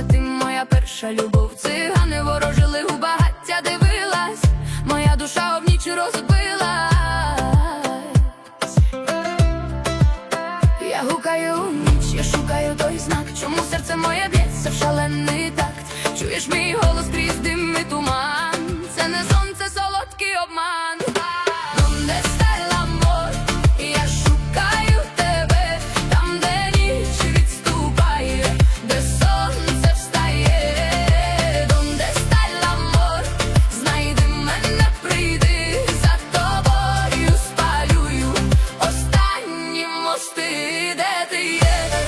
ти моя перша любов. Цигани ворожили, у багаття дивилась, моя душа об ніч розбилась. Я гукаю ніч, я шукаю той знак, чому серце моє б'ється в шалений такт. Чуєш мій голос крізь дим і туман, це не сон, це солодкий обман. Donde está el amor? Я шукаю тебе, там, де ніч відступає, де сонце встає. Donde está el amor? Знайди мене, прийди, за тобою спалюю останні мости. Де ти є?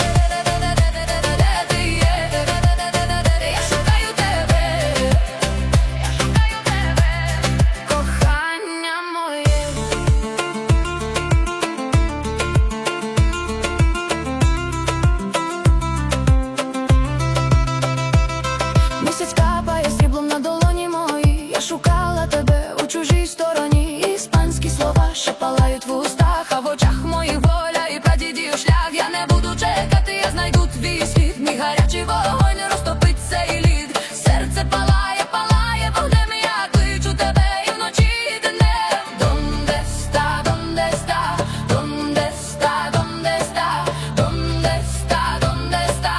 Місяць капає сріблом на долоні мої. Я шукала тебе у чужій стороні. Іспанські слова ще палають в устах, а в очах моїх воля і прадідів шлях. Я не буду чекати, я знайду твій світ. Мій гарячий вогонь розтопить цей лід. Серце палає, палає вогнем, я кличу тебе і вночі, і днем. Donde está, donde está, donde está, donde está, donde está, donde está?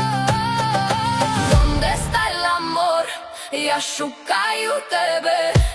Donde está el amor? Я шукаю тебе.